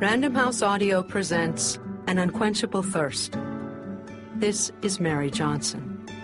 Random House Audio presents An Unquenchable Thirst. This is Mary Johnson.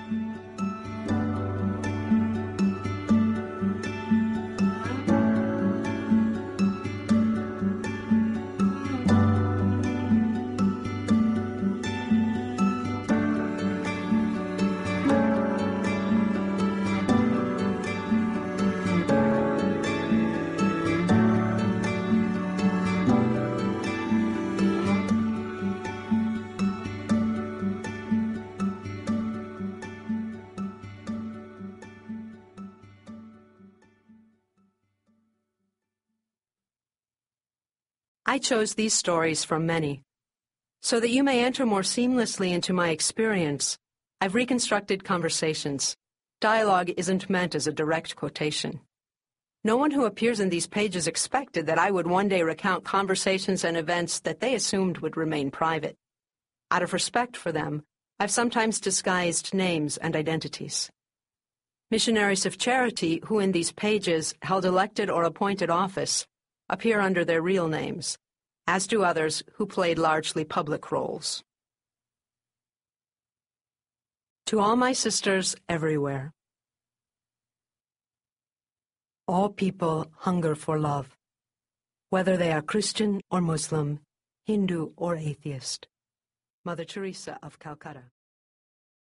I chose these stories from many. So that you may enter more seamlessly into my experience, I've reconstructed conversations. Dialogue isn't meant as a direct quotation. No one who appears in these pages expected that I would one day recount conversations and events that they assumed would remain private. Out of respect for them, I've sometimes disguised names and identities. Missionaries of charity who in these pages held elected or appointed office appear under their real names, as do others who played largely public roles. To all my sisters everywhere. All people hunger for love, whether they are Christian or Muslim, Hindu or atheist. Mother Teresa of Calcutta.